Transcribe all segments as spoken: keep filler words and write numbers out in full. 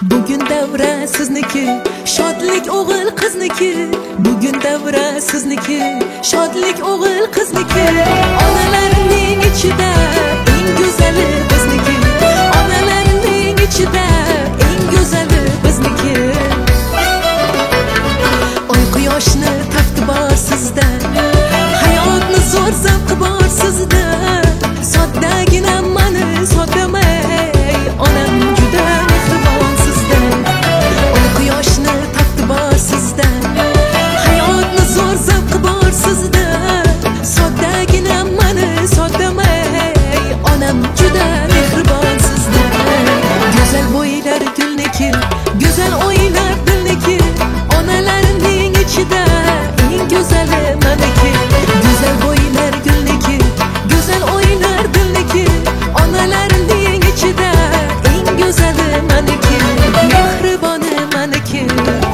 Bugun davra sizniki, shodlik o'g'il qizniki. Bugun davra sizniki, shodlik o'g'il qizniki. Onalarning ichida eng go'zali bizniki. Onalarning ichida eng go'zali bizniki. Oy quyoshni tafti bor sizda, hayotni zo'r zavqi bor sizda. Soddagina mani soddamay, onam juda mehribon sizda. Oy quyoshni tafti bor sizda, hayotni zo'r zavqi bor sizda. Soddagina mani soddamay, onam juda mehribon sizda. Go'zal bo'ylar gulniki, go'zal o'ylar dilniki. Onalarning ichida eng go'zali maniki. Go'zal bo'ylar gulniki, go'zal o'ylar dilniki. Onalarning ichida eng go'zali maniki, mehriboni maniki.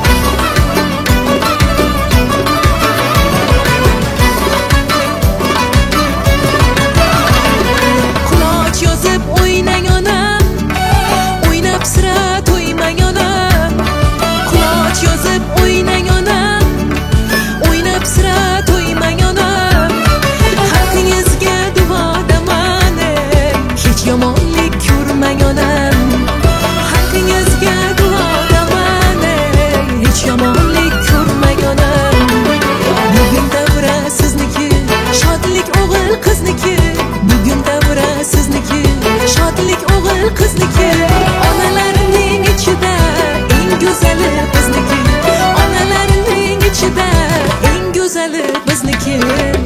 Quloch yozib o'ynang onam, o'ynab sira to'ymang onam. Quloch yozib o'ynang onam, o'ynab sira to'ymang onam. Haqqingizga duodaman, hech yomonlik ko'rmang onam. Haqqingizga duodaman, hech yomonlik ko'rmang onam. Bugun davra sizniki, shodlik o'g'il qizniki. Bugun davra sizniki, shodlik o'g'il qizniki. Onalarning ichida eng go'zali bizniki. Onalarning ichida eng go'zali bizniki.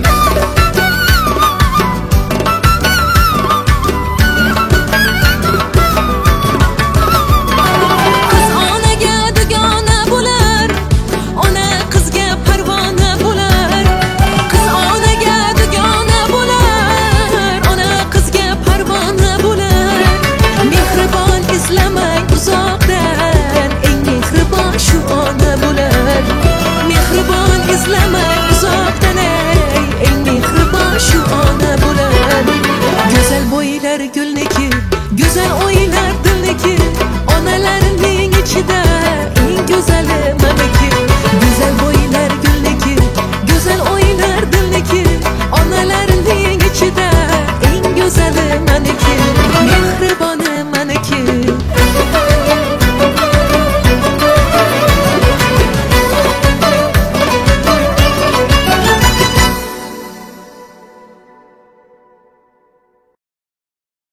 Qiz onaga dugona bo'lar, ona qizga parvona bo'lar. Qiz onaga dugona bo'lar, ona qizga parvona bo'lar. Mehribon izlamang uzoqdan, eng mehribon shu ona bo'lar. Mehribon izlamang uzoqdan, eng mehribon shu ona bo'lar. Go'zal bo'ylar gulniki, go'zal o'ylar dilniki. Onalarning ichida eng go'zali maniki. Go'zal bo'ylar gulniki, go'zal o'ylar dilniki. Onalarning ichida eng go'zali maniki, mehriboni